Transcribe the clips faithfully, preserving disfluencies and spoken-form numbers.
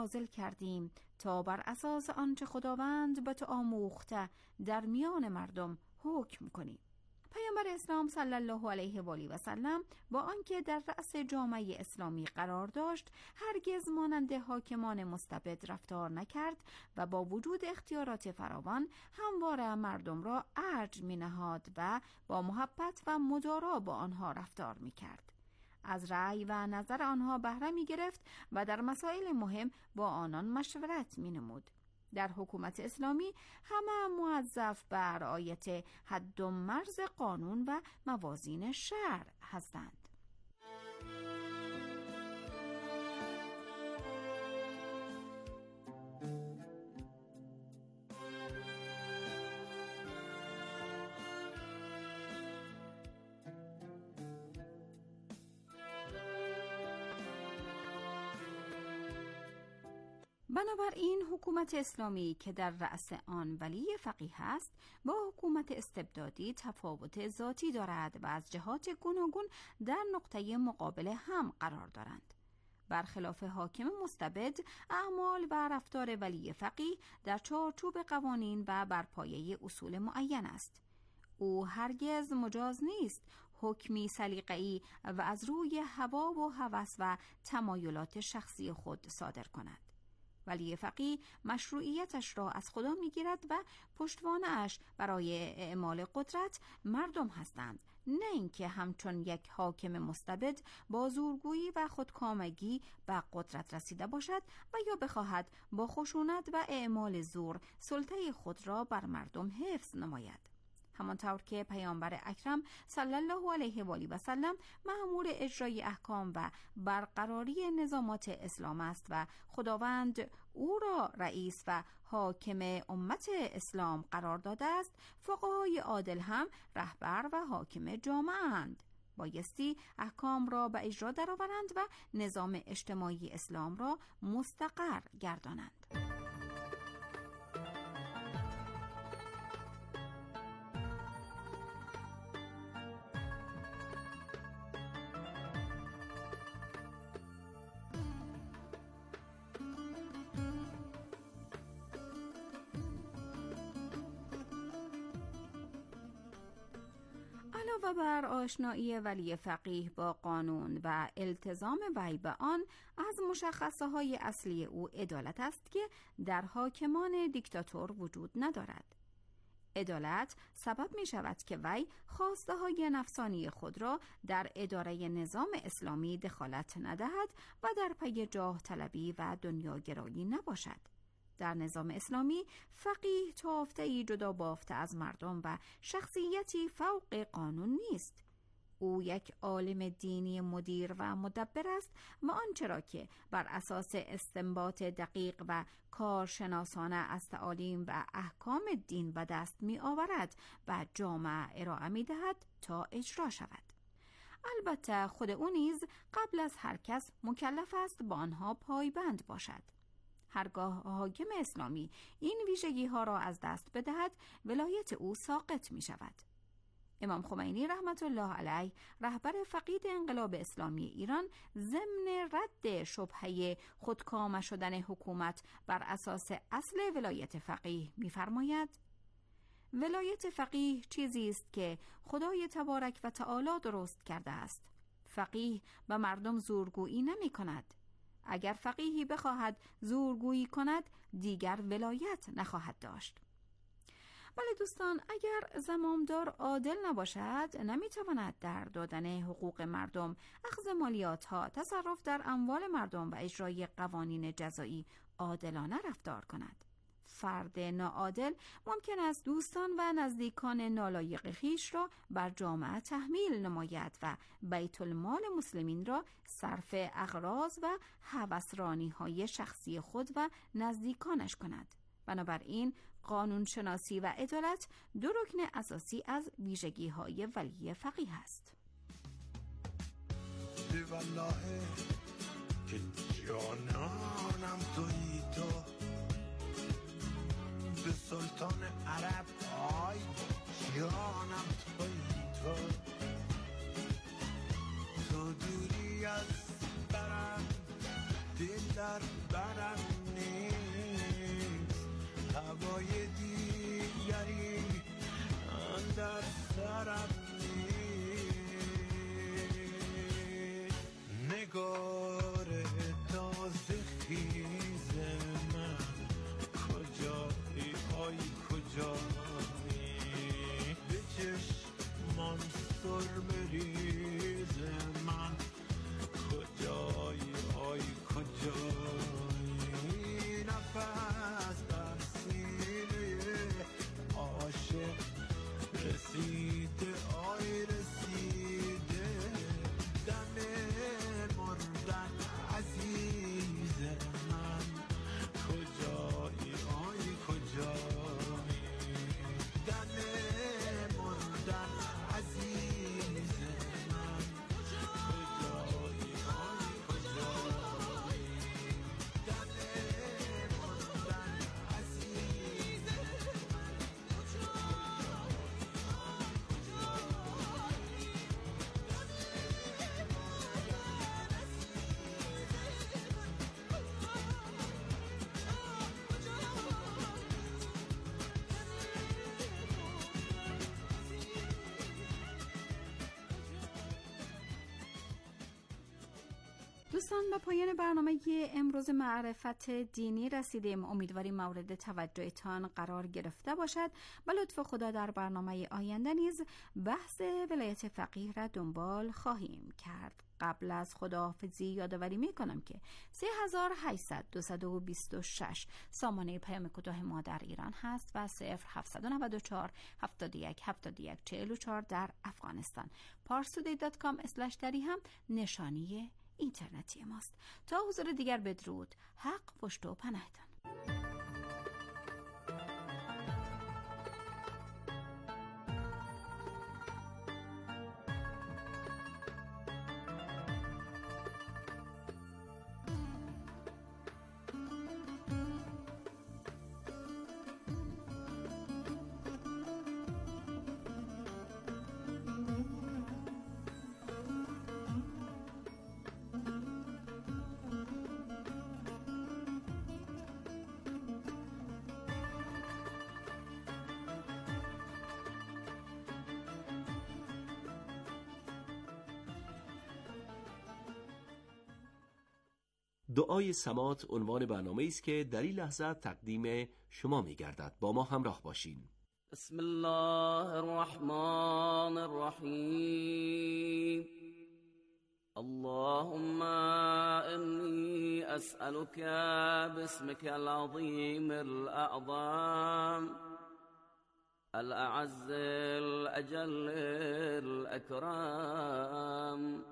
نازل کردیم تا بر اساس آنچه خداوند به تو آموخته در میان مردم حکم کنی. پیامبر اسلام صلی الله علیه و آله و سلم با آنکه در رأس جامعه اسلامی قرار داشت، هرگز مانند حاکمان مستبد رفتار نکرد و با وجود اختیارات فراوان همواره مردم را ارج می نهاد و با محبت و مدارا با آنها رفتار می کرد. از رأی و نظر آنها بهره می گرفت و در مسائل مهم با آنان مشورت می نمود. در حکومت اسلامی همه موظف به رعایت حد و مرز قانون و موازین شرع هستند. بنابراین حکومت اسلامی که در رأس آن ولی فقیه است با حکومت استبدادی تفاوت ذاتی دارد و از جهات گوناگون در نقطه مقابل هم قرار دارند. برخلاف حاکم مستبد، اعمال و رفتار ولی فقیه در چارچوب قوانین و بر پایه اصول معین است. او هرگز مجاز نیست حکمی سلیقه‌ای و از روی هوا و هوس و تمایلات شخصی خود صادر کند. ولی فقیه مشروعیتش را از خدا میگیرد و پشتوانه‌اش برای اعمال قدرت مردم هستند، نه اینکه همچون یک حاکم مستبد با زورگویی و خودکامگی به قدرت رسیده باشد و یا بخواهد با خشونت و اعمال زور سلطه خود را بر مردم حفظ نماید. همانطور که پیامبر اکرم صلی الله علیه و آله و سلم مأمور اجرای احکام و برقراری نظامات اسلام است و خداوند او را رئیس و حاکم امت اسلام قرار داده است، فقهای عادل هم رهبر و حاکم جامعه اند. بایستی احکام را به اجرا درآورند و نظام اجتماعی اسلام را مستقر گردانند. علاوه بر آشنایی ولی فقیه با قانون و التزام وی به آن، از مشخصه های اصلی او عدالت است که در حاکمان دیکتاتور وجود ندارد. عدالت سبب می شود که وی خواسته های نفسانی خود را در اداره نظام اسلامی دخالت ندهد و در پی جاه طلبی و دنیاگرایی نباشد. در نظام اسلامی فقیه تافته‌ای جدا بافته از مردم و شخصیتی فوق قانون نیست. او یک عالم دینی مدیر و مدبر است و آنچه را که بر اساس استنباط دقیق و کارشناسانه از تعالیم و احکام دین به دست می آورد و جامعه ارائه می دهد تا اجرا شود. البته خود او نیز قبل از هر کس مکلف است با آنها پایبند باشد. هرگاه حاکم اسلامی این ویژگی ها را از دست بدهد، ولایت او ساقط می شود. امام خمینی رحمت الله علیه، رهبر فقید انقلاب اسلامی ایران، ضمن رد شبهه خودکامه شدن حکومت بر اساس اصل ولایت فقیه می فرماید: ولایت فقیه چیزی است که خدای تبارک و تعالی درست کرده است. فقیه به مردم زورگویی نمی کند. اگر فقیهی بخواهد زورگویی کند، دیگر ولایت نخواهد داشت. بله دوستان، اگر زمامدار عادل نباشد، نمیتواند در دادن حقوق مردم، اخذ مالیات ها، تصرف در اموال مردم و اجرای قوانین جزایی عادلانه رفتار کند. فرد ناعادل ممکن است دوستان و نزدیکان نالایق خویش را بر جامعه تحمیل نماید و بیت المال مسلمین را صرف اغراض و هوسرانی های شخصی خود و نزدیکانش کند. بنابراین قانون شناسی و عدالت دو رکن اساسی از ویژگی های ولی فقیه است. به والله که جانانم تویی تو، به سلطان عرب آی جانم تویی تو، تو دوری از برم دل در برم دوستان، به پایان برنامه امروز معرفت دینی رسیدیم. امیدواریم مورد توجهتان قرار گرفته باشد. به لطف خدا در برنامه آینده نیز بحث ولایت فقیه را دنبال خواهیم کرد. قبل از خداحافظی یادآوری می کنم که سه هزار و هشتصد دویست و بیست و شش سامانه پیام کوتاه ما در ایران هست و صفر هفتصد و نود و چهار هفتاد و یک هفتاد و یک چهل و چهار در افغانستان. پارسودی دات کام اسلش دری هم نشانی اینترنتی ماست. تا حضور دیگر بدرود. حق پشت و پناهتان. دعای سماط عنوان برنامه است که در این لحظه تقدیم شما می گردد. با ما همراه باشین. بسم الله الرحمن الرحیم. اللهم إني أسألك باسمك العظيم الأعظم الأعز الأجل الأكرم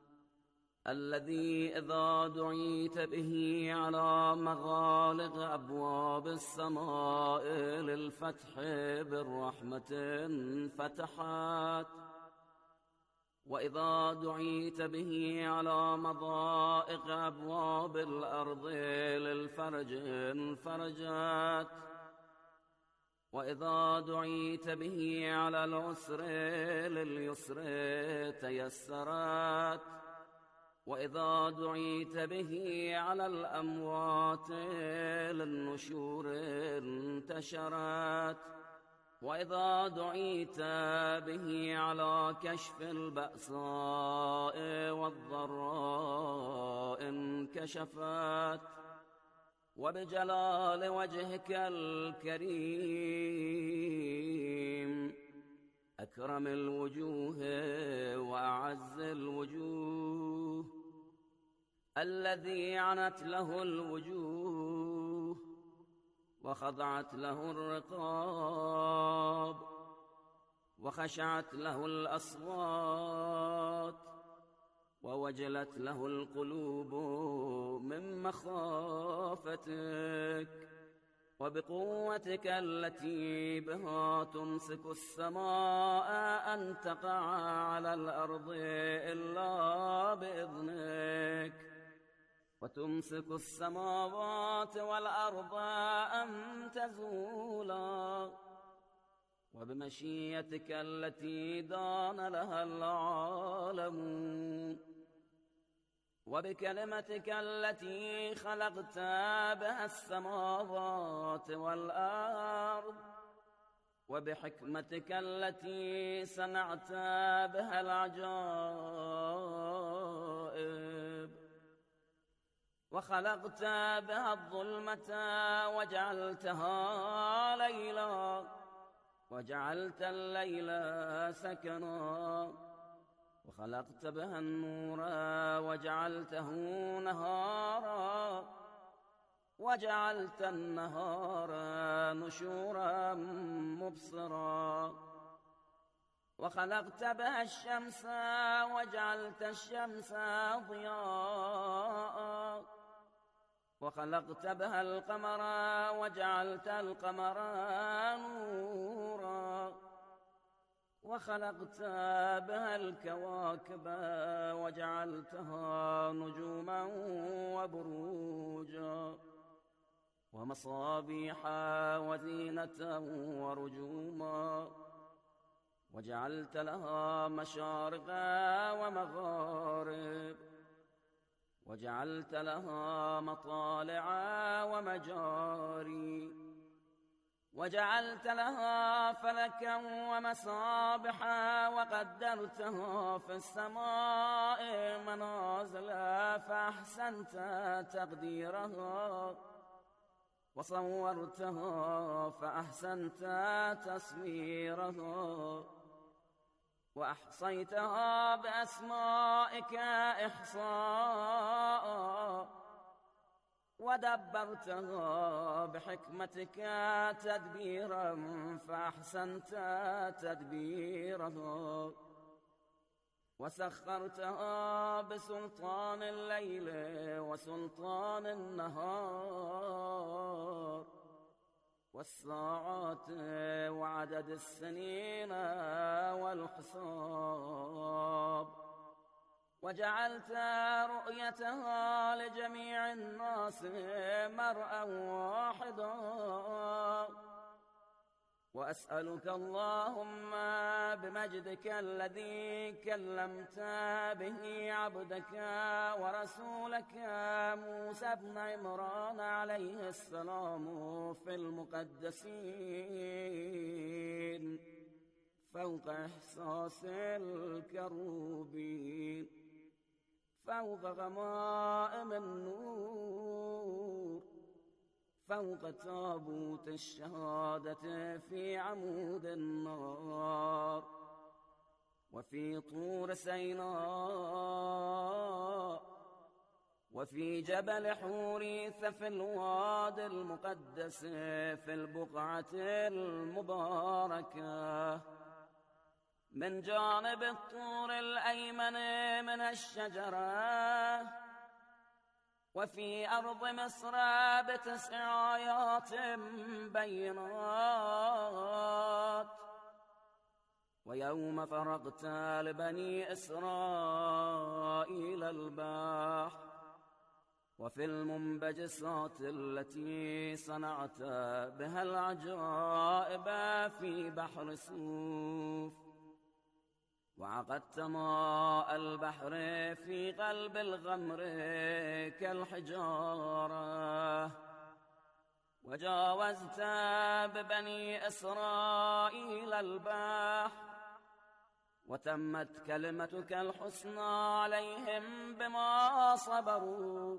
الذي إذا دعيت به على مغالق أبواب السماء للفتح بالرحمة فتحت، وإذا دعيت به على مضائق أبواب الأرض للفرج فرجت، وإذا دعيت به على العسر لليسر تيسرت، وإذا دعيت به على الأموات للنشور انتشرت، وإذا دعيت به على كشف البأساء والضراء انكشفت، وبجلال وجهك الكريم أكرم الوجوه وأعز الوجوه الذي عنت له الوجوه وخضعت له الرقاب وخشعت له الأصوات ووجلت له القلوب من مخافتك، وبقوتك التي بها تمسك السماء أن تقع على الأرض إلا بإذنك، وتمسك السماوات والأرض أن تزولا، وبمشيئتك التي دان لها العالمون، وبكلمتك التي خلقت بها السماوات والأرض، وبحكمتك التي صنعت بها العجائب، وخلقت بها الظلمة وجعلتها ليلا، وجعلت الليل سكنا، وخلقت بها النور وجعلته نهارا، وجعلت النهار نشورا مبصرا، وخلقت بها الشمس وجعلت الشمس ضياء، وخلقت بها القمر وجعلت القمر نورا، وخلقت بها الكواكب وجعلتها نجوما وبروجا ومصابيح وزينة ورجوما، وجعلت لها مشارق ومغارب، وجعلت لها مطالع ومجاري، وجعلت لها فلكا ومصابحا وقدرتها في السماء منازلا فأحسنت تقديرها وصورتها فأحسنت تصويرها وأحصيتها بأسمائك إحصاء ودبرتها بحكمتك تدبيرا فأحسنت تدبيرها وسخرتها بسلطان الليل وسلطان النهار والساعات وعدد السنين والحساب وجعلت رؤيتها لجميع الناس مرءا واحدا وأسألك اللهم بمجدك الذي كلمت به عبدك ورسولك موسى بن عمران عليه السلام في المقدسين فوق إحساس الكروبين فوق غمائم النور فوق تابوت الشهادة في عمود النار وفي طور سيناء وفي جبل حوريث في الوادي المقدس في البقعة المباركة من جانب الطور الأيمن من الشجرة وفي أرض مصر بتسع آيات بينات ويوم فرغت لبني إسرائيل البحر وفي المنبجسات التي صنعت بها العجائب في بحر سوف وعقدت ماء البحر في قلب الغمر كالحجارة وجاوزت ببني إسرائيل البحر وتمت كلمتك الحسنى عليهم بما صبروا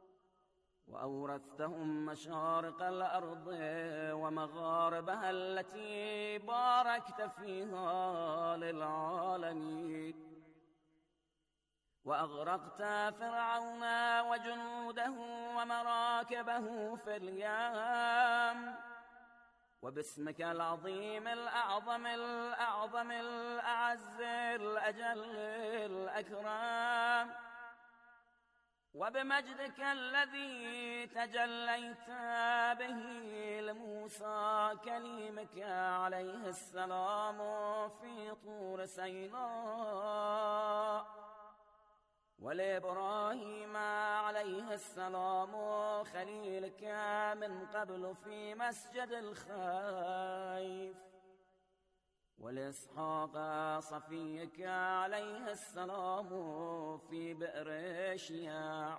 وأورثتهم مشارق الأرض ومغاربها التي باركت فيها للعالمين وأغرقت فرعون وجنوده ومراكبه في اليم وباسمك العظيم الأعظم الأعظم الأعز الأجل الأكرم وبمجدك الذي تجليت به لموسى كليمك عليه السلام في طور سيناء ولإبراهيم عليه السلام خليلك من قبل في مسجد الخيف ولإسحاق صفيك عليه السلام في بئر شياع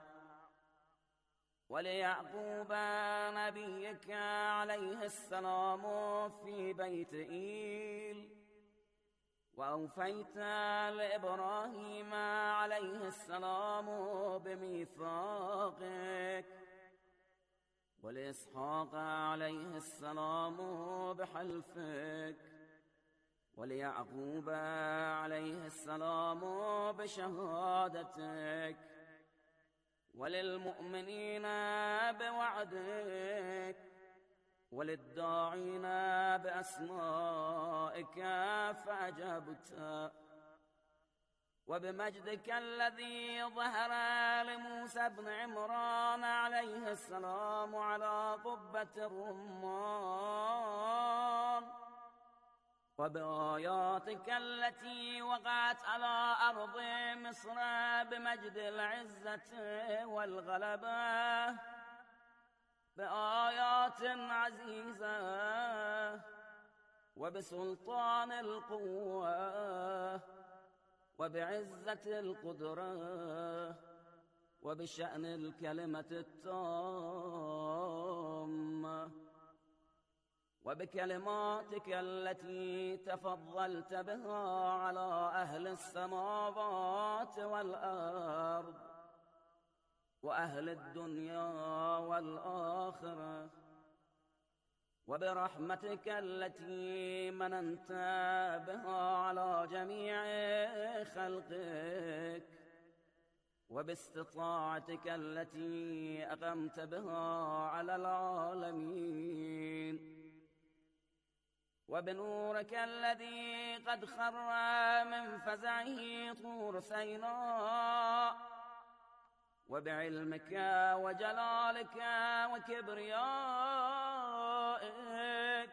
وليعقوب نبيك عليه السلام في بيت إيل وأوفيت لإبراهيم عليه السلام بميثاقك ولإسحاق عليه السلام بحلفك وليعقوب عليه السلام بشهادتك وللمؤمنين بوعدك وللداعين بأسمائك فأجبت وبمجدك الذي ظهر لموسى بن عمران عليه السلام على قبة الرمان وبآياتك التي وقعت على أرض مصر بمجد العزة والغلبة بآيات عزيزة وبسلطان القوة وبعزة القدرة وبشأن الكلمة التامة وبكلماتك التي تفضلت بها على أهل السماوات والأرض وأهل الدنيا والآخرة، وبرحمتك التي مننت بها على جميع خلقك، وباستطاعتك التي أقمت بها على العالمين، وبنورك الذي قد خر من فزعه طور سيناء، وبعلمك وجلالك وكبريائك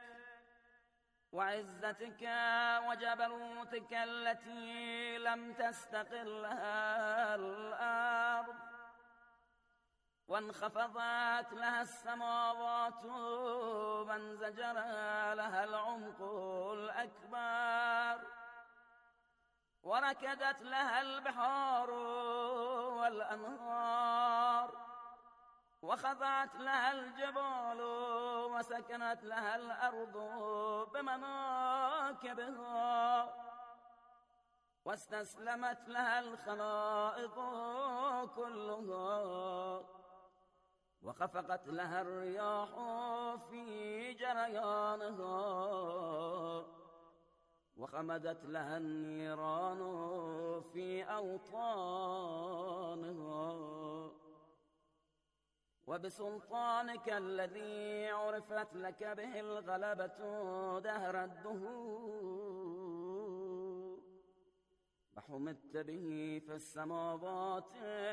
وعزتك وجبروتك التي لم تستقل لها الأرض وانخفضت لها السماوات وانزجر لها العمق الأكبر وركدت لها البحار والأنهار وخضعت لها الجبال وسكنت لها الأرض بمناكبها واستسلمت لها الخلائق كلها وخفقت لها الرياح في جريانها وخمدت لها النيران في أوطانها، وبسلطانك الذي عرفت لك به الغلبة دهر الدهور وحمدت به في السماوات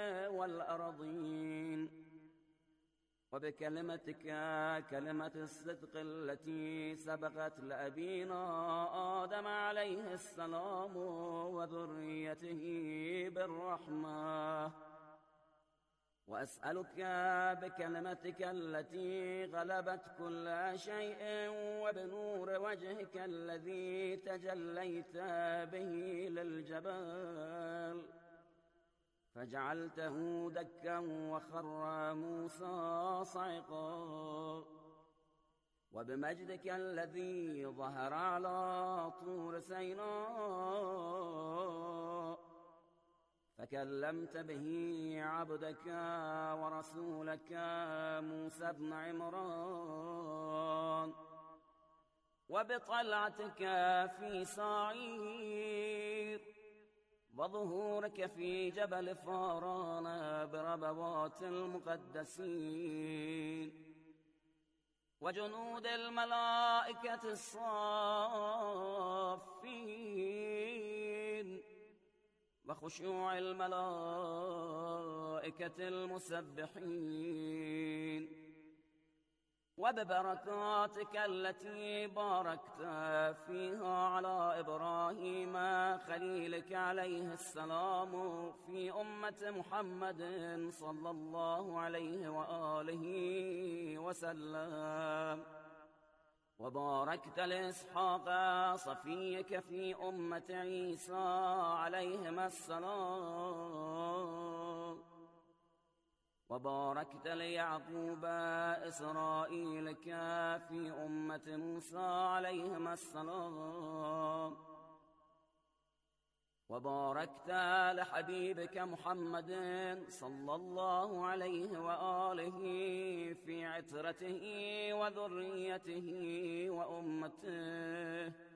والأرضين، وبكلمتك كلمة الصدق التي سبقت لأبينا آدم عليه السلام وذريته بالرحمة، وأسألك بكلمتك التي غلبت كل شيء وبنور وجهك الذي تجليت به للجبال فجعلته دكا وخر موسى صعقا، وبمجدك الذي ظهر على طور سيناء فكلمت به عبدك ورسولك موسى بن عمران، وبطلعتك في صعير وظهورك في جبل فاران بربوات المقدسين وجنود الملائكة الصافين وخشوع الملائكة المسبحين، وببركاتك التي باركت فيها على إبراهيم خليلك عليه السلام في أمة محمد صلى الله عليه وآله وسلم، وباركت لإسحاق صفيك في أمة عيسى عليهما السلام، وباركت ليعقوب إسرائيلك في أمة موسى عليهما السلام، وباركت لحبيبك محمد صلى الله عليه وآله في عترته وذريته وأمته.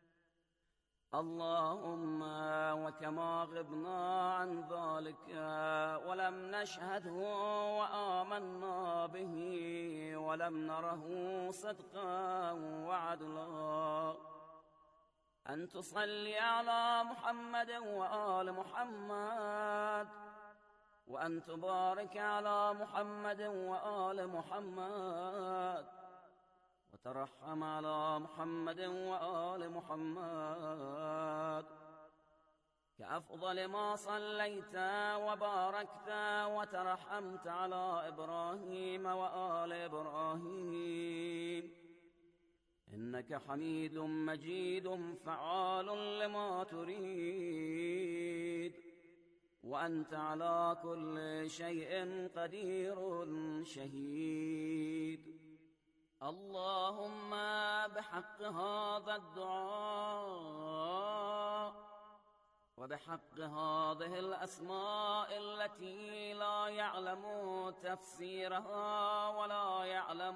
اللهم وكما غبنا عن ذلك ولم نشهده وآمنا به ولم نره صدقا وعدلا، أن تصلي على محمد وآل محمد، وأن تبارك على محمد وآل محمد، وترحم على محمد وآل محمد كأفضل ما صليت وباركت وترحمت على إبراهيم وآل إبراهيم، إنك حميد مجيد فعال لما تريد، وأنت على كل شيء قدير شهيد. اللهم بحق هذا الدعاء وبحق هذه الأسماء التي لا يعلم تفسيرها ولا يعلم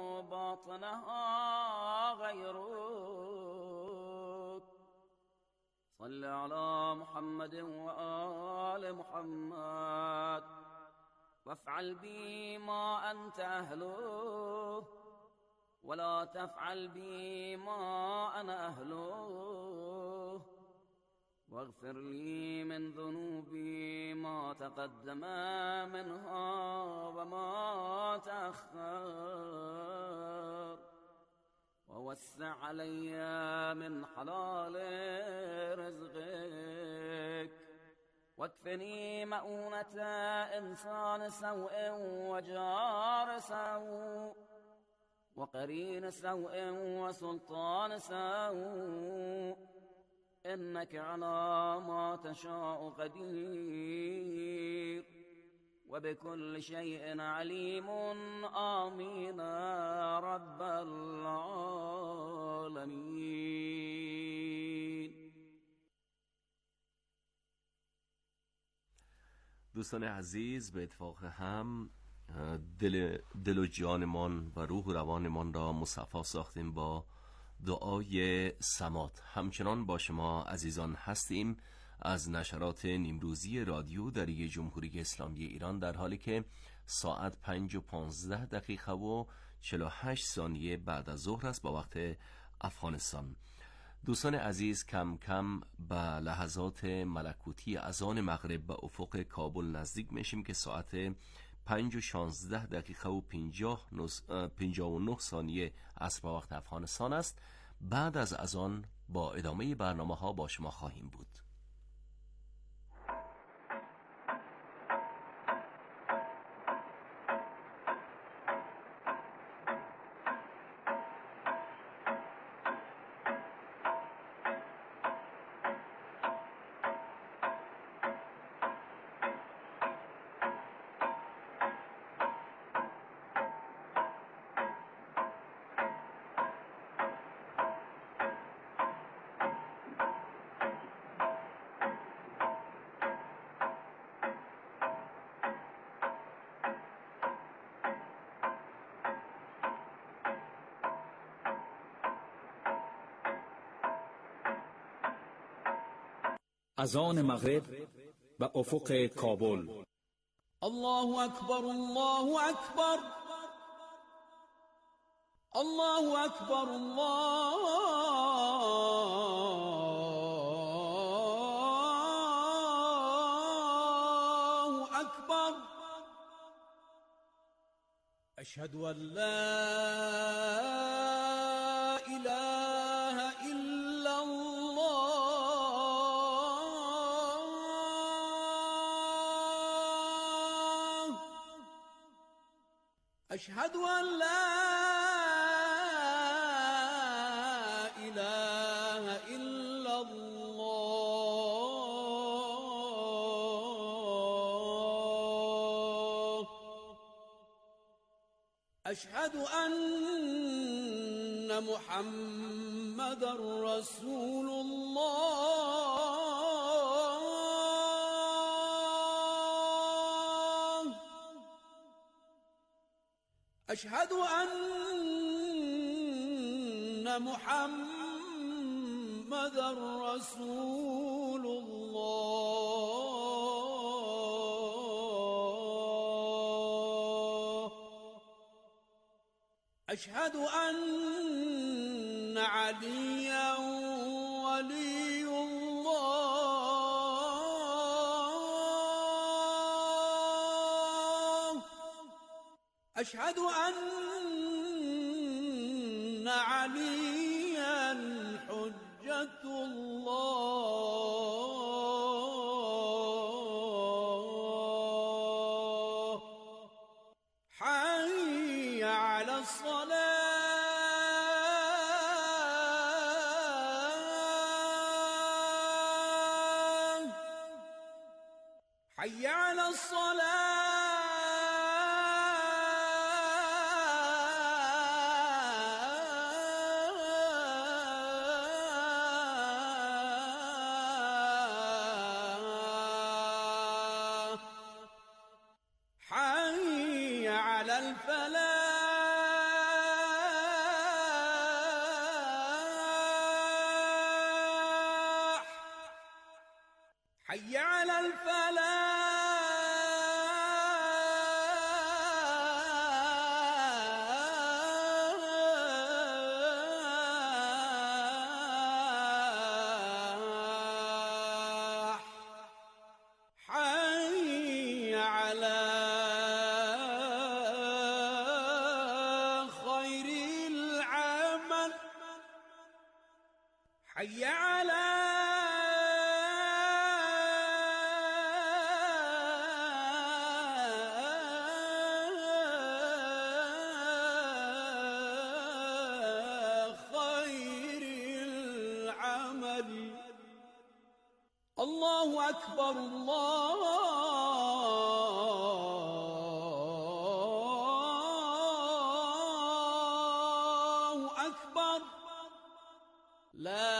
باطنها غيرك. صل على محمد وآل محمد وافعل بي ما أنت أهله ولا تفعل بي ما أنا أهله، واغفر لي من ذنوبي ما تقدم منها وما تأخر، ووسع علي من حلال رزقك، واكفني مؤونة إنسان سوء وجار سوء وقرين سوء وسلطان سوء، إنك على ما تشاء قدير وبكل شيء عليم. آمين رب العالمين. دوستان عزیز، به اتفاق هم دل, دل و جانمان و روح و روانمان را مصفا ساختیم با دعای سمات. همچنان با شما عزیزان هستیم از نشرات نیمروزی رادیو دری جمهوری اسلامی ایران، در حالی که ساعت پنج و پانزده دقیقه و چهل و هشت ثانیه بعد از ظهر است با وقت افغانستان. دوستان عزیز، کم کم به لحظات ملکوتی اذان مغرب به افق کابل نزدیک میشیم که ساعت پنج و شانزده دقیقه و پنجاه و نه ثانیه از با وقت افغانستان است. بعد از اذان با ادامه برنامه ها با شما خواهیم بود. اذان مغرب به افق کابل. الله اکبر، الله اکبر، الله اکبر، الله اکبر. اشهد ان لا اله الا الله. اشهد ان لا اله الا الله. اشهد ان محمد رسول الله. اشهد ان محمد رسول الله. اشهد ان عليا ولي الله. اشهد ان عليا حجة الله. حي على الصلاة. حي على الصلاة. الفلاح حي على الفلاح حي على خير العمل. الله أكبر الله أكبر لا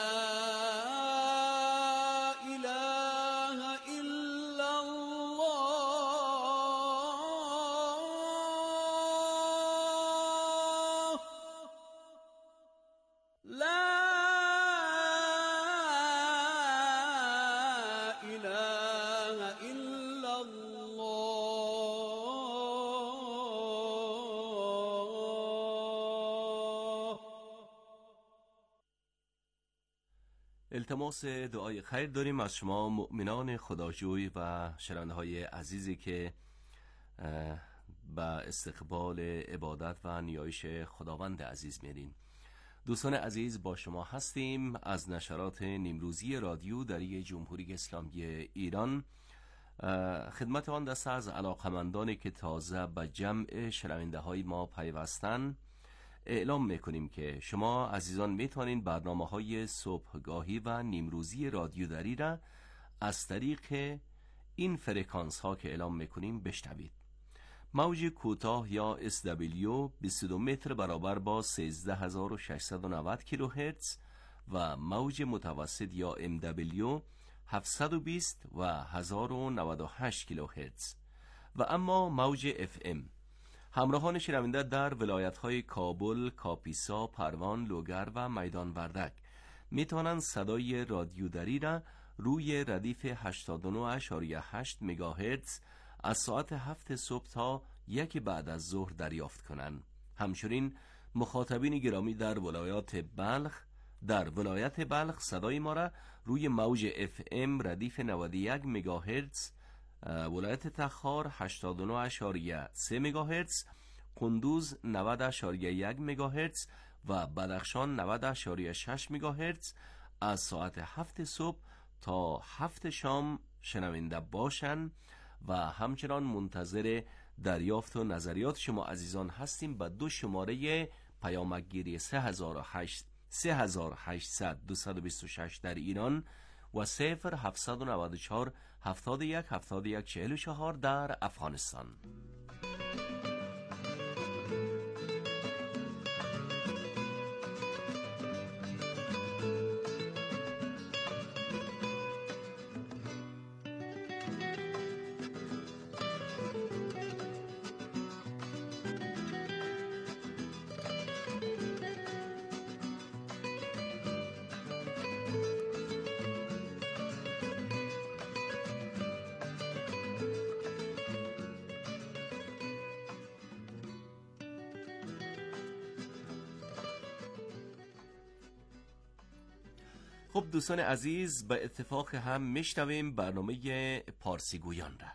التماس دعای خیر داریم از شما مؤمنان خداجوی و شنونده های عزیزی که به استقبال عبادت و نیایش خداوند عزیز میرین. دوستان عزیز، با شما هستیم از نشرات نیمروزی رادیو دری جمهوری اسلامی ایران. خدمت آن دسته از علاقمندانی که تازه به جمع شنونده های ما پیوستن اعلام میکنیم که شما عزیزان میتونین برنامه های صبحگاهی و نیمروزی رادیو دری را از طریق این فرکانس ها که اعلام میکنیم بشنوید. موج کوتاه یا اس دبلیو بیست و دو متر برابر با سیزده هزار و ششصد و نود کیلوهرتز و موج متوسط یا ام دبلیو هفتصد و بیست و هزار و نود و هشت کیلوهرتز و اما موج اف ام. همراهان شنونده در ولایت‌های کابل، کاپیسا، پروان، لوگر و میدان وردک میتوانند صدای رادیو دری را روی ردیف هشتاد و نه ممیز هشت مگاهرتز از ساعت هفت صبح تا یک بعد از ظهر دریافت کنند. همچنین مخاطبین گرامی در ولایات بلخ در ولایت بلخ صدای ما را روی موج اف ام ردیف نود و یک مگاهرتز، ولایت تخار هشتاد و نه ممیز سه مگاهرتز، قندوز نود ممیز یک مگاهرتز و بدخشان نود ممیز شش مگاهرتز از ساعت هفت صبح تا هفت شام شنونده باشند و همچنان منتظر دریافت و نظریات شما عزیزان هستیم. به دو شماره پیامک گیری سه هزار و هشتصد دویست و بیست و شش در ایران و صفر هفتصد و نود و چهار هفتاد و یک هفتاد و یک چهل و چهار در افغانستان. خب دوستان عزیز، به اتفاق هم میشنویم برنامه پارسی گویان را.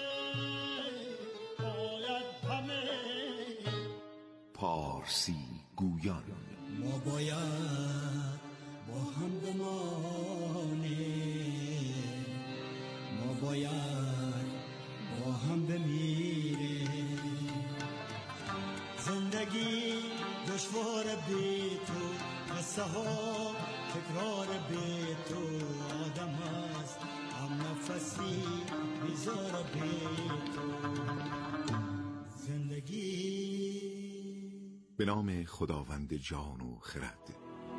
پارسی گویان. ما باید با هم بمانیم، ما باید با هم بمیریم. زندگی دشوار بی تو، قصه ها تکرار بی تو. آدم هست هم نفسی بیزار بی تو. زندگی به نام خداوند جان و خرد.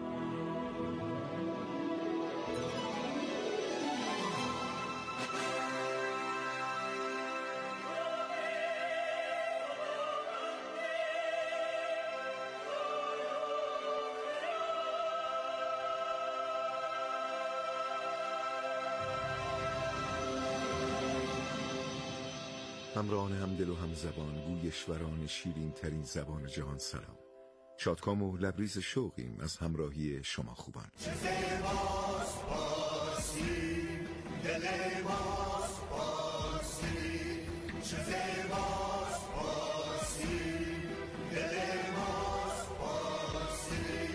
همراهان همدل و همزبان، گویشوران شیرین ترین زبان جهان، سلام. شادکام و لبریز شوقیم از همراهی شما خوبان. چه زیباست پارسی، دل ماست پارسی. چه زیباست پارسی، دل ماست پارسی.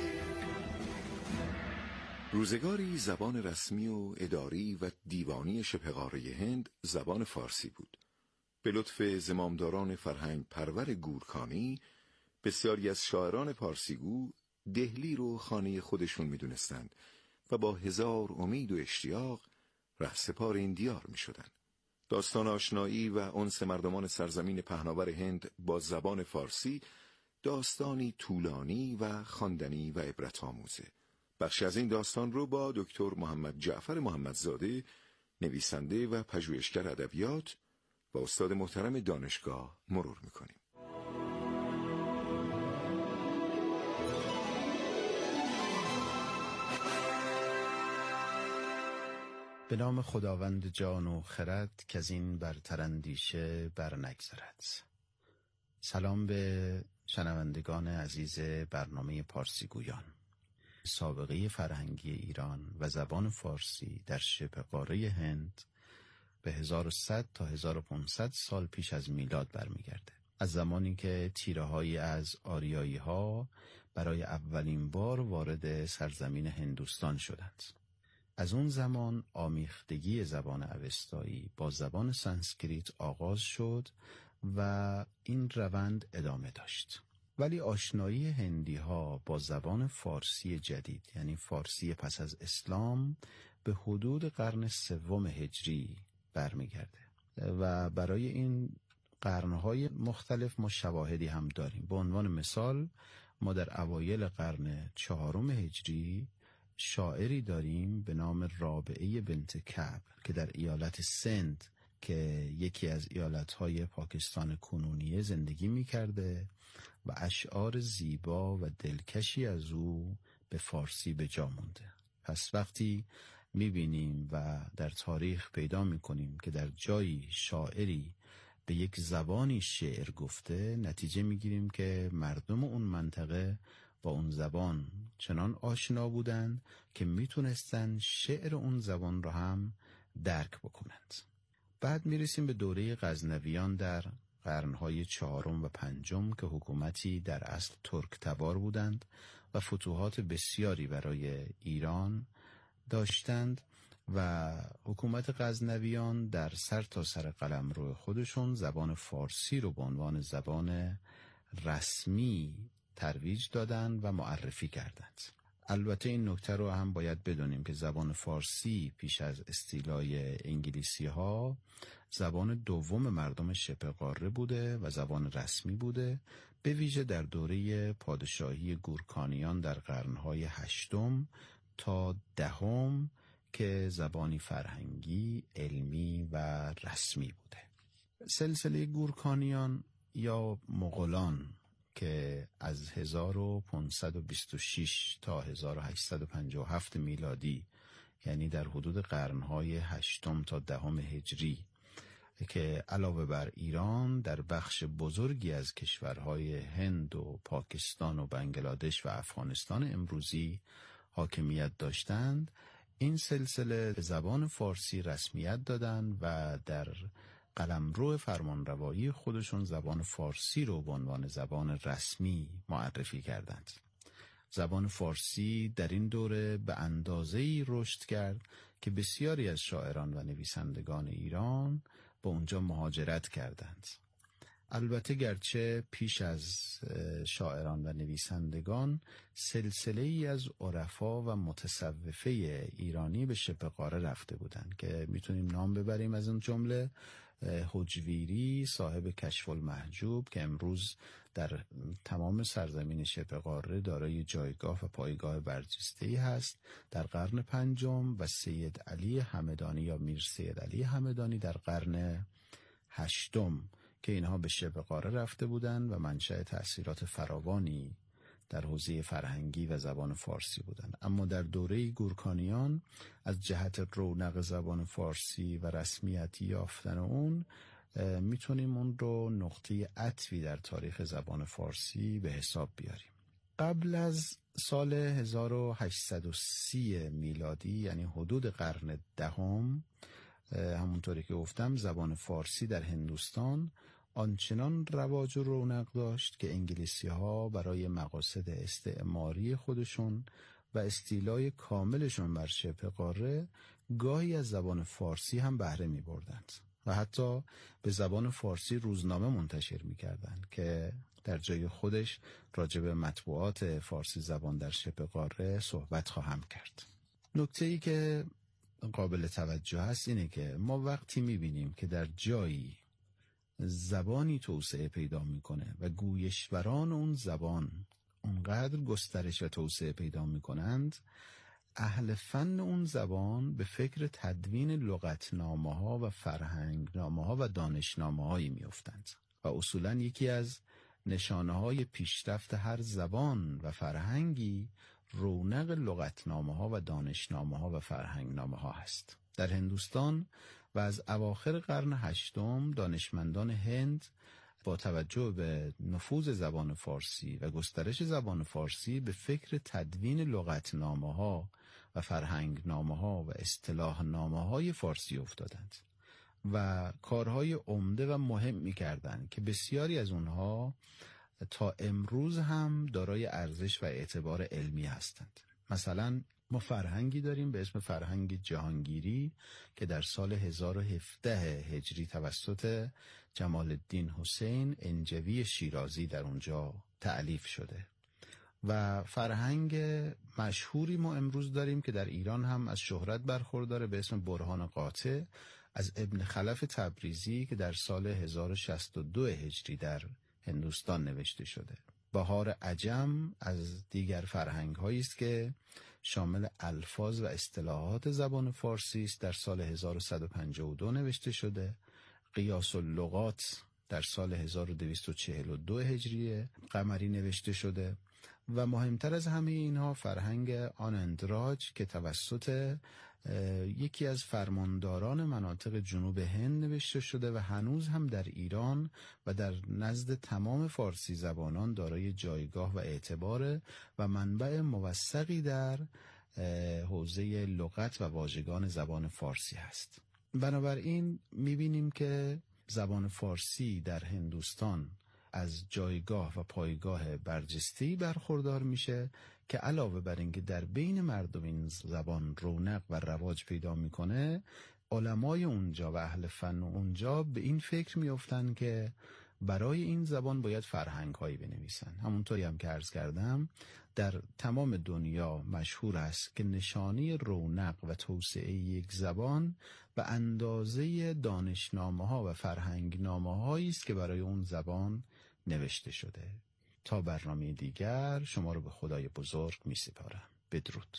روزگاری زبان رسمی و اداری و دیوانی شبه قاره هند زبان فارسی بود. به لطف زمامداران فرهنگ پرور گورکانی، بسیاری از شاعران پارسیگو دهلی رو خانه خودشون می دونستند و با هزار امید و اشتیاق رهسپار این دیار می شدن. داستان آشنایی و انس مردمان سرزمین پهناور هند با زبان فارسی داستانی طولانی و خواندنی و عبرت آموزه. بخشی از این داستان رو با دکتر محمد جعفر محمدزاده، نویسنده و پژوهشگر ادبیات و استاد محترم دانشگاه مرور میکنیم. به نام خداوند جان و خرد که از این برتر اندیشه بر نگذرد. سلام به شنوندگان عزیز برنامه پارسی گویان. سابقه فرهنگی ایران و زبان فارسی در شبه قاره هند به هزار و صد تا هزار و پانصد سال پیش از میلاد برمیگرده. از زمانی که تیره‌هایی از آریایی ها برای اولین بار وارد سرزمین هندوستان شدند. از اون زمان آمیختگی زبان اوستایی با زبان سانسکریت آغاز شد و این روند ادامه داشت. ولی آشنایی هندی ها با زبان فارسی جدید، یعنی فارسی پس از اسلام، به حدود قرن سوم هجری برمیگرده و برای این قرنهای مختلف ما شواهدی هم داریم. به عنوان مثال ما در اوایل قرن چهارم هجری شاعری داریم به نام رابعه بنت کعب که در ایالت سند که یکی از ایالتهای پاکستان کنونیه زندگی می‌کرده و اشعار زیبا و دلکشی از او به فارسی به جا مونده. پس وقتی می‌بینیم و در تاریخ پیدا می‌کنیم که در جایی شاعری به یک زبانی شعر گفته، نتیجه می‌گیریم که مردم اون منطقه با اون زبان چنان آشنا بودند که میتونستن شعر اون زبان را هم درک بکنند. بعد میرسیم به دوره غزنویان در قرنهای چهارم و پنجم که حکومتی در اصل ترک تبار بودند و فتوحات بسیاری برای ایران داشتند و حکومت غزنویان در سر تا سر قلمرو خودشون زبان فارسی رو به عنوان زبان رسمی ترویج دادن و معرفی کردند. البته این نکته رو هم باید بدونیم که زبان فارسی پیش از استیلای انگلیسی ها زبان دوم مردم شبه قاره بوده و زبان رسمی بوده، به ویژه در دوره پادشاهی گورکانیان در قرنهای هشتم تا دهم که زبانی فرهنگی، علمی و رسمی بوده. سلسله گورکانیان یا مغولان که از هزار و پانصد و بیست و شش تا هزار و هشتصد و پنجاه و هفت میلادی، یعنی در حدود قرنهای هشتم تا دهم هجری، که علاوه بر ایران در بخش بزرگی از کشورهای هند و پاکستان و بنگلادش و افغانستان امروزی حاکمیت داشتند، این سلسله زبان فارسی رسمیت دادند و در قلمرو فرمانروایی خودشون زبان فارسی رو به عنوان زبان رسمی معرفی کردند. زبان فارسی در این دوره به اندازه‌ای رشد کرد که بسیاری از شاعران و نویسندگان ایران به اونجا مهاجرت کردند. البته گرچه پیش از شاعران و نویسندگان سلسله ای از عرفا و متصوفه ایرانی به شبه قاره رفته بودند که میتونیم نام ببریم از اون جمله حجویری صاحب کشف المحجوب که امروز در تمام سرزمین شبه قاره دارای جایگاه و پایگاه برجسته‌ای هست، در قرن پنجم، و سید علی همدانی یا میر سید علی همدانی در قرن هشتم که اینها به شبه قاره رفته بودند و منشأ تأثیرات فراوانی در حوزه فرهنگی و زبان فارسی بودند. اما در دوره گورکانیان از جهت رونق زبان فارسی و رسمیت یافتن اون میتونیم اون رو نقطه عطفی در تاریخ زبان فارسی به حساب بیاریم. قبل از سال هزار و هشتصد و سی میلادی، یعنی حدود قرن دهم، همونطوری که گفتم زبان فارسی در هندوستان آنچنان رواج و رونق داشت که انگلیسی ها برای مقاصد استعماری خودشون و استیلای کاملشون بر شبه قاره گاهی از زبان فارسی هم بهره می بردند و حتی به زبان فارسی روزنامه منتشر می کردند که در جای خودش راجع به مطبوعات فارسی زبان در شبه قاره صحبت خواهم کرد. نکته ای که قابل توجه هست اینه که ما وقتی می بینیم که در جایی زبانی توسعه پیدا میکنه و گویشوران اون زبان اونقدر گسترش و توسعه پیدا میکنند، اهل فن اون زبان به فکر تدوین لغتنامه ها و فرهنگنامه ها و دانشنامه هایی میافتند و اصولا یکی از نشانه های پیشرفت هر زبان و فرهنگی رونق لغتنامه ها و دانشنامه ها و فرهنگنامه ها هست. در هندوستان و از اواخر قرن هشتم دانشمندان هند با توجه به نفوذ زبان فارسی و گسترش زبان فارسی به فکر تدوین لغتنامه ها و فرهنگنامه ها و اصطلاح نامه های فارسی افتادند و کارهای عمده و مهم می کردند که بسیاری از اونها تا امروز هم دارای ارزش و اعتبار علمی هستند. مثلا ما فرهنگی داریم به اسم فرهنگ جهانگیری که در سال هزار و هفده هجری توسط جمال الدین حسین انجوی شیرازی در اونجا تألیف شده و فرهنگ مشهوری ما امروز داریم که در ایران هم از شهرت برخورداره به اسم برهان قاطع از ابن خلف تبریزی که در سال هزار و شصت و دو هجری در هندوستان نوشته شده. بهار عجم از دیگر فرهنگ هایی است که شامل الفاظ و اصطلاحات زبان فارسی است، در سال هزار و صد و پنجاه و دو نوشته شده. قیاس اللغات در سال هزار و دویست و چهل و دو هجری قمری نوشته شده و مهمتر از همه اینها فرهنگ آنندراج که توسط یکی از فرمانداران مناطق جنوب هند نوشته شده و هنوز هم در ایران و در نزد تمام فارسی زبانان دارای جایگاه و اعتبار و منبع موثقی در حوزه لغت و واژگان زبان فارسی هست. بنابراین می‌بینیم که زبان فارسی در هندوستان از جایگاه و پایگاه برجسته‌ای برخوردار میشه که علاوه بر اینکه در بین مردم این زبان رونق و رواج پیدا میکنه، علمای اونجا و اهل فن اونجا به این فکر میافتن که برای این زبان باید فرهنگ هایی بنویسن. همونطوری هم که عرض کردم در تمام دنیا مشهور است که نشانی رونق و توسعه یک زبان به اندازه دانشنامه ها و فرهنگنامه هایی است که برای اون زبان نوشته شده. تا برنامه دیگر شما رو به خدای بزرگ می سپارم. بدرود.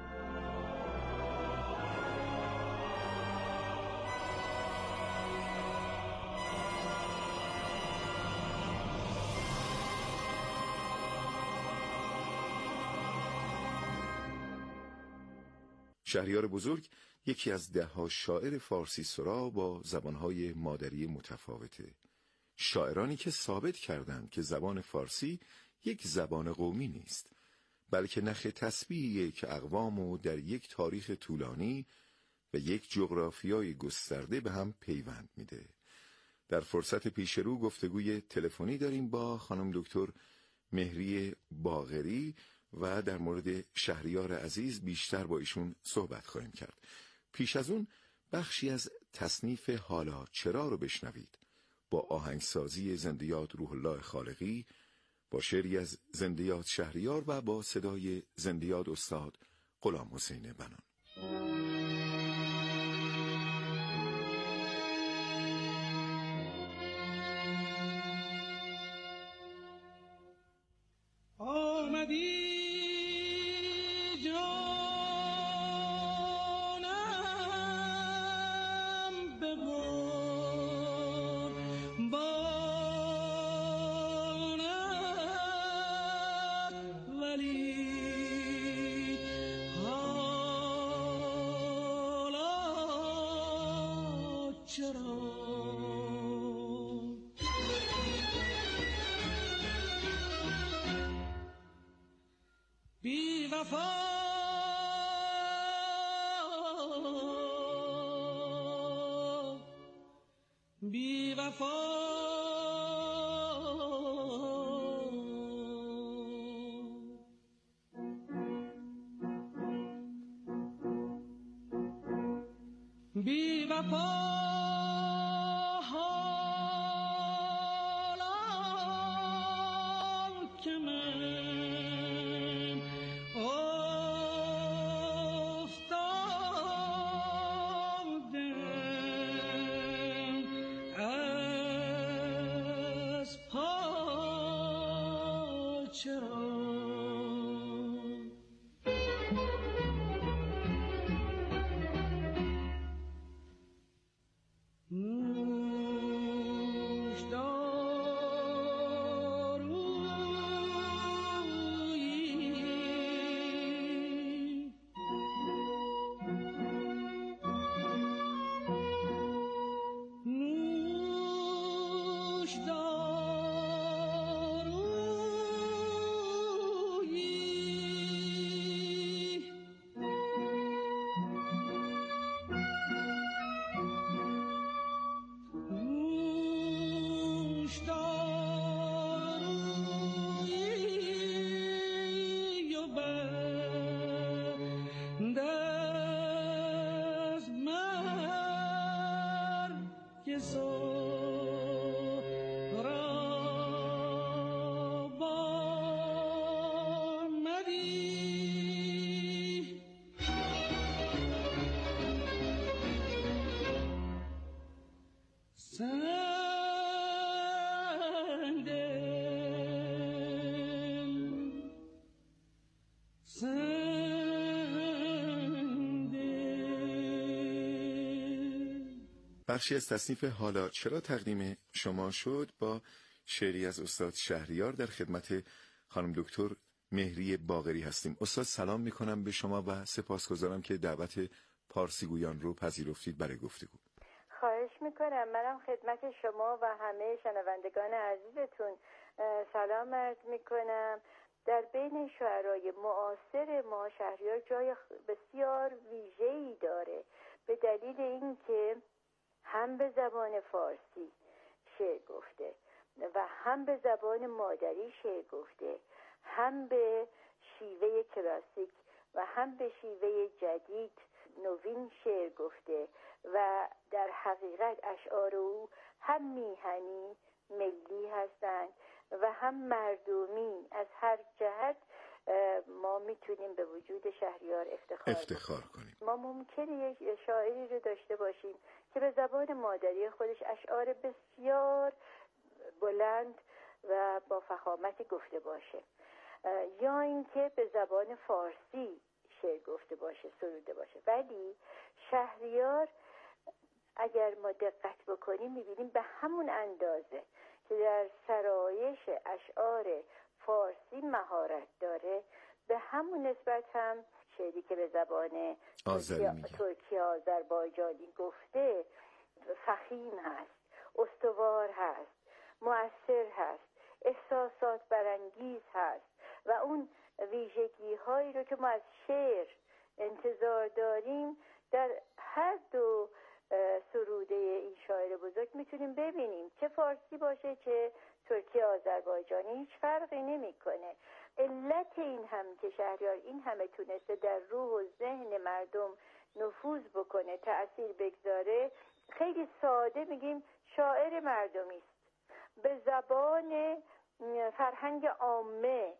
شهریار بزرگ یکی از ده ها شاعر فارسی سرا با زبانهای مادری متفاوته. شاعرانی که ثابت کردند که زبان فارسی یک زبان قومی نیست، بلکه نخ تسبیحیه که اقوامو در یک تاریخ طولانی و یک جغرافیای گسترده به هم پیوند میده در فرصت پیش رو گفتگوی تلفنی داریم با خانم دکتر مهری باقری و در مورد شهریار عزیز بیشتر با ایشون صحبت خواهیم کرد. پیش از اون بخشی از تصنیف حالا چرا رو بشنوید با آهنگسازی زندیات روح الله خالقی، با شعری از زندیات شهریار و با صدای زندیات استاد غلام حسین بنان. بی وفا بی وفا بخشی از تصنیف حالا چرا تقدیم شما شد با شعری از استاد شهریار. در خدمت خانم دکتر مهری باقری هستیم. استاد سلام میکنم به شما و سپاسگزارم که دعوت پارسی گویان رو پذیرفتید برای گفتگو. خواهش میکنم. منم خدمت شما و همه شنوندگان عزیزتون سلام عرض میکنم. در بین شعرای معاصر ما شهریار جای بسیار ویژه‌ای داره به دلیل اینکه هم به زبان فارسی شعر گفته و هم به زبان مادری شعر گفته، هم به شیوه کلاسیک و هم به شیوه جدید نوین شعر گفته و در حقیقت اشعار او هم میهنی ملی هستند و هم مردمی. از هر جهت ما میتونیم به وجود شهریار افتخار, افتخار کنیم. ما ممکنه یک شاعری رو داشته باشیم که به زبان مادری خودش اشعار بسیار بلند و با فخامتی گفته باشه، یا اینکه به زبان فارسی شعر گفته باشه، سروده باشه. ولی شهریار اگر ما دقت بکنیم میبینیم به همون اندازه که در سرایش اشعار فارسی مهارت داره، به همون نسبت هم شعری که به زبان ترکی آذربایجانی گفته فخیم هست، استوار هست، مؤثر هست، احساسات برانگیز هست و اون ویژگی هایی رو که ما از شعر انتظار داریم در هر دو سروده این شاعر بزرگ میتونیم ببینیم، چه فارسی باشه چه ترکی آذربایجانی هیچ فرقی نمیکنه. علت این هم که شهریار این همه تونسته در روح و ذهن مردم نفوذ بکنه، تأثیر بگذاره، خیلی ساده میگیم شاعر مردمی است، به زبان فرهنگ عامه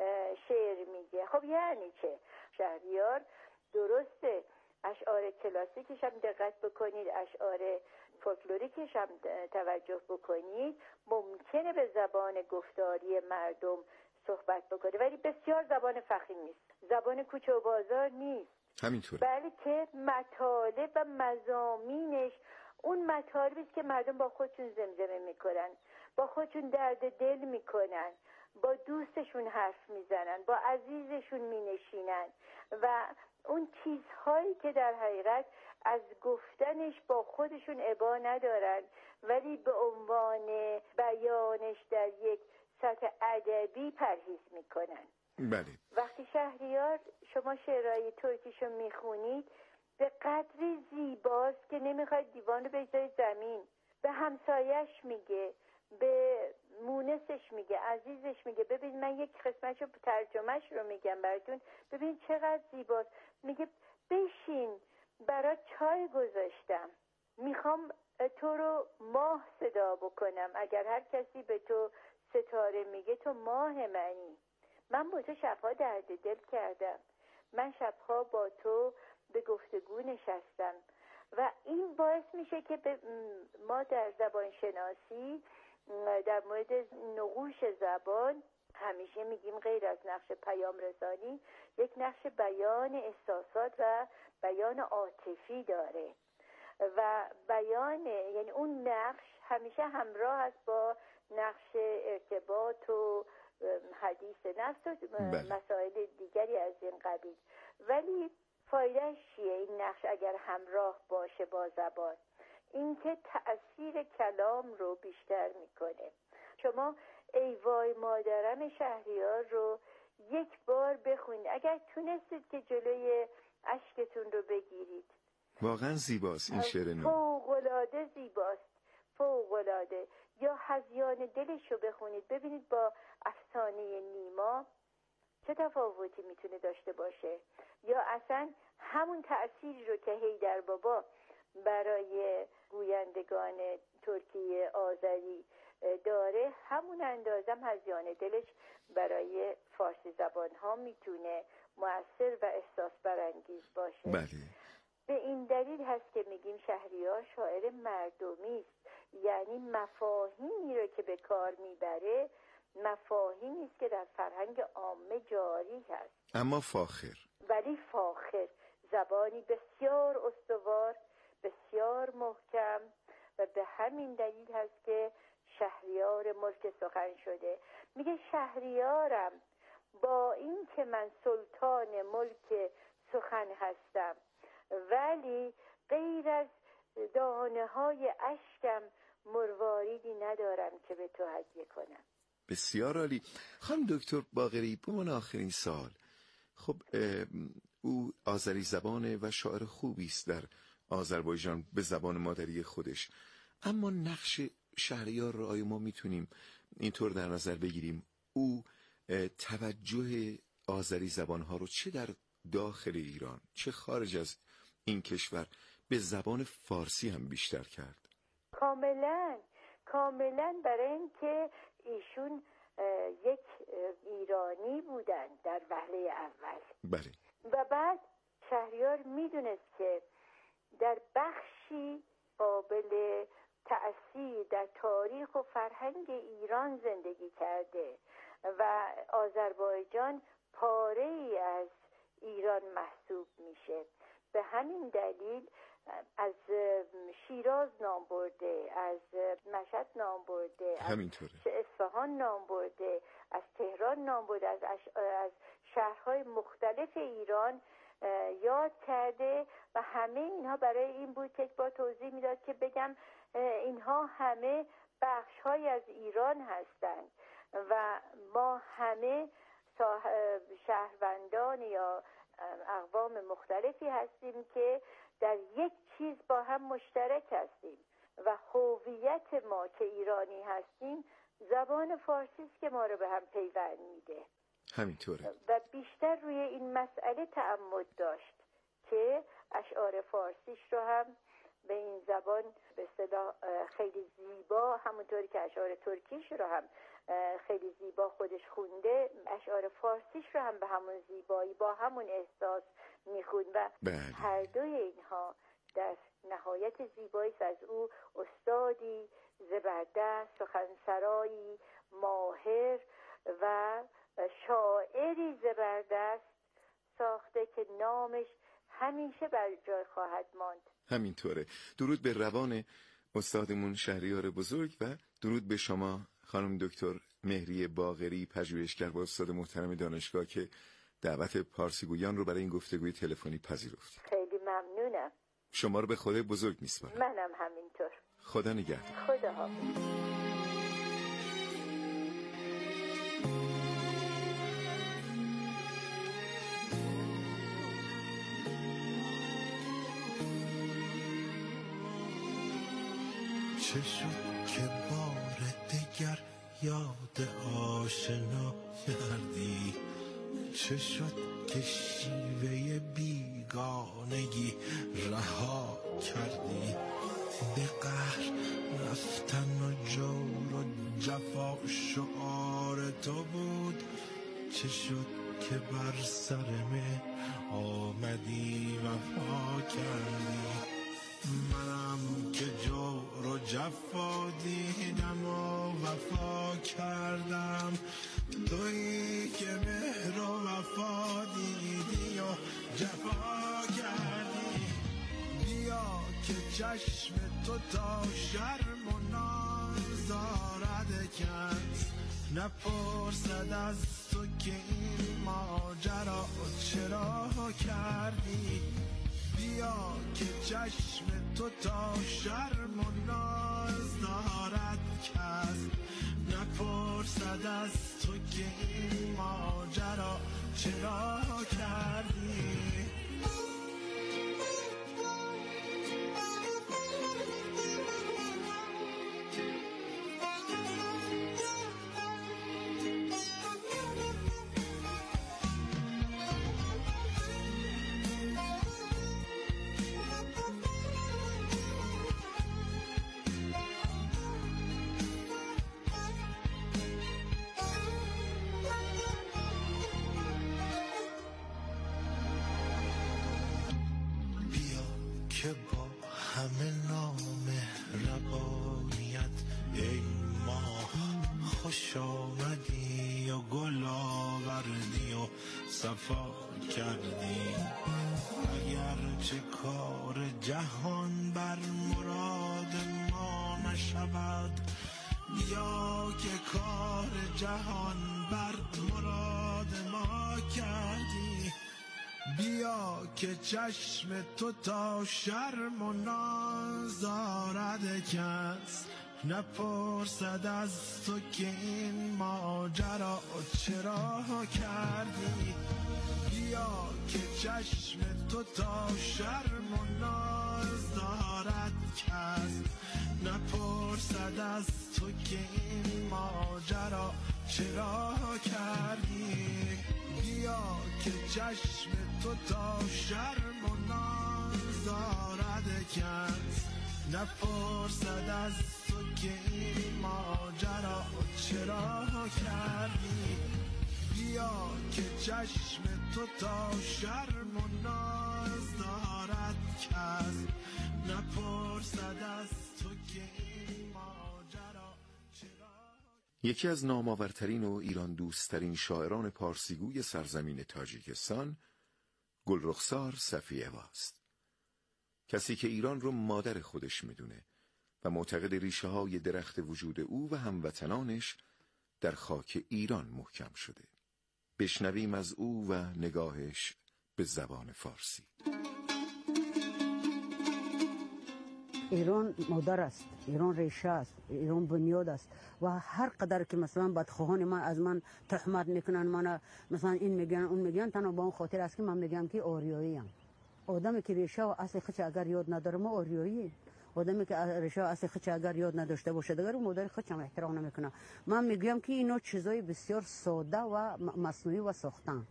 شعر میگه. خب یعنی چه؟ شهریار درسته اشعار کلاسیکش هم دقت بکنید، اشعار فولکلوریکش هم توجه بکنید، ممکنه به زبان گفتاری مردم صحبت بکنه، ولی بسیار زبان فخیم نیست، زبان کوچه و بازار نیست. همینطوره. بلکه مطالب و مضامینش اون مطالبی است که مردم با خودشون زمزمه میکنن، با خودشون درد دل میکنن، با دوستشون حرف میزنن، با عزیزشون مینشینن و اون چیزهایی که در حقیقت از گفتنش با خودشون ابا ندارن ولی به عنوان بیانش در یک سطح ادبی پرهیز میکنن. بله. وقتی شهریار شما شعرهای ترکیشو میخونید به قدری زیباست که نمیخواید دیوانو بذارید زمین. به همسایش میگه، به مونسش میگه، عزیزش میگه. ببین من یک قسمتشو ترجمهش رو میگم براتون، ببین چقدر زیباست. میگه بشین برات چای گذاشتم، میخوام تو رو ماه صدا بکنم، اگر هر کسی به تو ستاره میگه تو ماه منی. من با تو شبها درد دل کردم، من شبها با تو به گفتگو نشستم و این باعث میشه که ما در زبان شناسی در مورد نقوش زبان همیشه میگیم غیر از نقش پیام رسانی یک نقش بیان احساسات و بیان عاطفی داره و بیان یعنی اون نقش همیشه همراه است با نقش ارتباط و حدیث نفس و مسائل دیگری از این قبیل. ولی فایدهش چیه این نقش اگر همراه باشه با زبان؟ اینکه تأثیر کلام رو بیشتر میکنه. شما ای وای مادرم شهریار رو یک بار بخونید، اگر تونستید که جلوی اشکتون رو بگیرید. واقعا زیباست این شعر نو، فوق‌العاده زیباست، فوق‌العاده. یا هذیان دلش رو بخونید، ببینید با افسانه نیما چه تفاوتی میتونه داشته باشه. یا اصلا همون تأثیری رو که حیدر بابا برای گویندگان ترکی آذری داره، همون اندازم هذیان دلش برای فارسی زبان ها میتونه مؤثر و احساس برانگیز باشه. بله. به این دلیل هست که میگیم شهریار شاعر مردمی است، یعنی مفاهیمی رو که به کار میبره مفاهیمی است که در فرهنگ عامه جاری هست، اما فاخر. ولی فاخر، زبانی بسیار استوار، بسیار محکم و به همین دلیل هست که شهریار ملک سخن شده. میگه شهریارم با این که من سلطان ملک سخن هستم ولی غیر از دانه های اشکم مرواریدی ندارم که به تو هدیه کنم. بسیار عالی. خانم دکتر باقری، بمون آخرین سال، خب او آذری زبانه و شاعر خوبی است در آذربایجان به زبان مادری خودش، اما نقش شهریار رو آیا ما میتونیم اینطور در نظر بگیریم او توجه آذری زبانها رو چه در داخل ایران چه خارج از این کشور به زبان فارسی هم بیشتر کرد؟ کاملا کاملا برای اینکه ایشون یک ایرانی بودن در وهله اول. بله. و بعد شهریار میدونست که در بخشی قابل تأثیر در تاریخ و فرهنگ ایران زندگی کرده و آذربایجان پاره ای از ایران محسوب میشه. به همین دلیل از شیراز نام برده، از مشهد نام برده، همینطوره. از اصفهان نام برده، از تهران نام برده، از, از شهرهای مختلف ایران یاد کرده و همه اینها برای این بود که یک بار توضیح میداد که بگم اینها همه بخش‌های از ایران هستند و ما همه شهروندان یا اقوام مختلفی هستیم که در یک چیز با هم مشترک هستیم و هویت ما که ایرانی هستیم زبان فارسی است که ما رو به هم پیوند میده. همینطوره. و بیشتر روی این مسئله تعمد داشت که اشعار فارسیش رو هم به این زبان به اصطلاح خیلی زیبا، همونطوری که اشعار ترکیش رو هم خیلی زیبا خودش خونده، اشعار فارسیش رو هم به همون زیبایی با همون احساس میخوند و بله. هر دوی اینها در نهایت زیبایی از او استادی زبردست، سخنسرایی ماهر و شاعری زبردست ساخته که نامش همیشه بر جای خواهد ماند. همینطوره. درود به روان استادمون شهریار بزرگ و درود به شما خانم دکتر مهری باقری، پژوهشگر و استاد محترم دانشگاه که دعوت پارسیگویان رو برای این گفتگوی تلفنی پذیرفتید. خیلی ممنونم. شما رو به خدای بزرگ میسپارم. منم همینطور. خدا نگهدار. خدا حافظ. چه شد که بار دیگر یاد آشنا کردی؟ چه شد که شیوه بیگانگی رها کردی؟ به قهر رفتن و جور و جفا شعار تو بود. چه شد که بر سر مه آمدی وفا کردی؟ منم که جور و جفا دیدم و وفا کردم، تویی که مهر و وفا دیدی و جفا کردی. بیا که چشم تو تا شرم و ناز دارد کس، نپرسد از تو که این ماجرا چرا کردی. بیا که چشم تو تا شرم و ناز دارد کس، نپرسد از تو که این ماجرا چرا کردی. که با همه نام ربانیت ای ماه خوش آمدی و گل آوردی و صفا کردی. اگر چه کار جهان بر مراد ما نشود، یا که کار جهان بر مراد ما کردی. بیا که چشم تو تا شرم و ناز دارد کس، نپرسد از تو که این ماجرا چرا کردی. بیا که چشم تو تا شرم و ناز دارد کس، نپرسد از تو که این ماجرا چرا کردی. بیا که چشم تو تا شرم و ناز دارد کس، نپرسد از تو که این ماجرا چرا کردی. بیا که چشم تو تا شرم و ناز دارد کس، نپرسد از تو که این ماجرا چرا. یکی از نامآورترین و ایران دوستترین شاعران پارسیگوی سرزمین تاجیکستان گلرخسار صفی‌اوا است. کسی که ایران رو مادر خودش میدونه و معتقد ریشه های درخت وجود او و هموطنانش در خاک ایران محکم شده. بشنویم از او و نگاهش به زبان فارسی. ایران مادر است، ایران ریشه است، ایران بنیاد است و هر قدر که مثلا بدخواهان من از من تهمت میکنن، من مثلا این میگن اون میگن، تنها با اون خاطر است که من میگم که آریایی ام. آدمی که ریشه و اصل خودش اگر یاد نداره ما آریایی، آدمی که ریشه و اصل خودش اگر یاد نداشته باشه دیگر مادر خودش هم احترام نمیکنه. من میگم که اینا چیزای بسیار ساده و مصنوعی و ساختن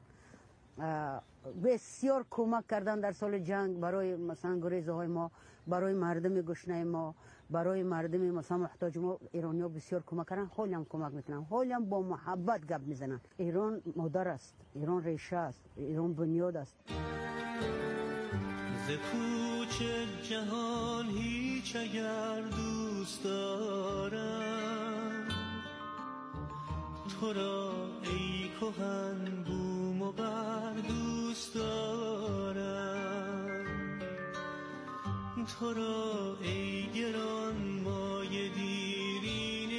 بسیار کمک کردن در سال جنگ برای مثلا گریزهای ما، برای مردم گشنه ما، برای مردم مثلا محتاج ما. ایرانی ها بسیار کمک کردن، حالی هم کمک میکنن، حالی هم با محبت گپ میزنن. ایران مادر است، ایران ریشه است، ایران بنیاد است. ز کوچ جهان هیچ اگر دوست دارم، تو را ای کهن بوم و بر دوست دارم، تو را ای گران مایه دیرین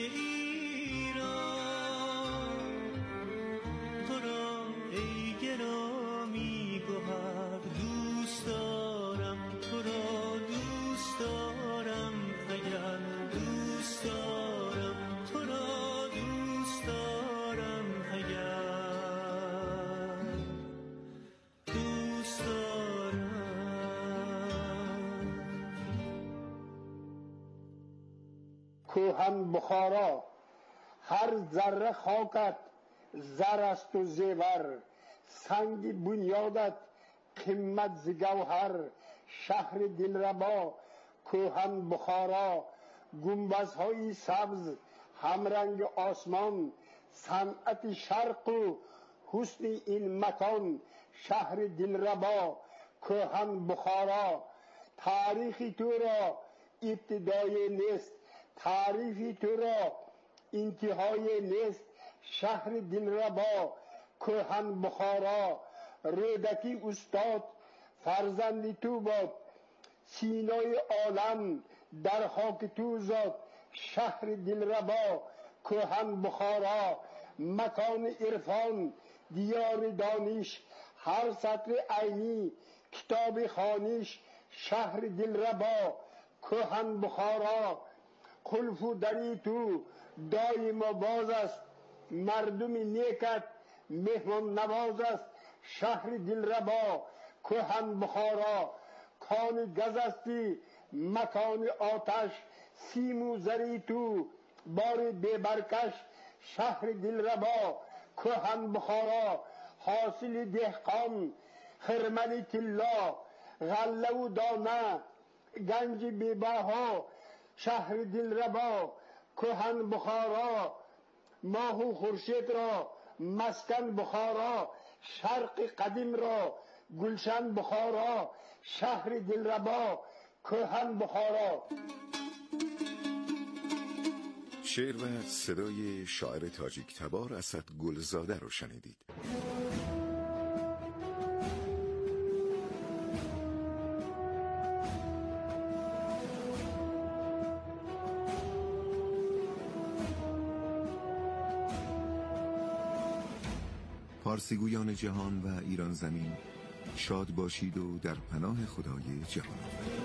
ایران، تو را ای گرامی گوهر دوست دارم، تو را دوست دارم اگر دوست دارم، تو را دوست دارم اگر دوست دارم. کوهن بخارا هر ذره خاکت زر است و زیور، سنگ بنیادت قیمت ز گوهر. شهر دلربا کوهن بخارا، گنبدهای سبز همرنگ آسمان، صنعت شرق و حسن این مکان. شهر دلربا کوهن بخارا، تاریخی تو را ابتدای نیست، تعریفی تو را انتهای نیست. شهر دلربا کوهن بخارا، رودکی استاد فرزند تو باد، سینای عالم در خاک تو زاد. شهر دلربا کوهن بخارا، مکان عرفان دیار دانش، هر سطر عینی کتاب خوانش. شهر دلربا کوهن بخارا، قلف و دری تو دایم باز است، مردم نیکت مهمان نواز است. شهر دلربا کوهن بخارا، کان گز استی مکان آتش، سیم و زری تو بار ببرکش. شهر دلربا کوهن بخارا، حاصل دهقان خرمن طلا، غله و دانه گنج بی‌بها. شهر دلربا کوهن بخارا، ماه و خورشید را مسکن بخارا، شرق قدیم را گلشن بخارا. شهر دلربا کوهن بخارا. شعر و صدای شاعر تاجیک تبار اسد گلزاده رو شنیدید. پارسیگویان جهان و ایران زمین، شاد باشید و در پناه خدای جهان آفرین.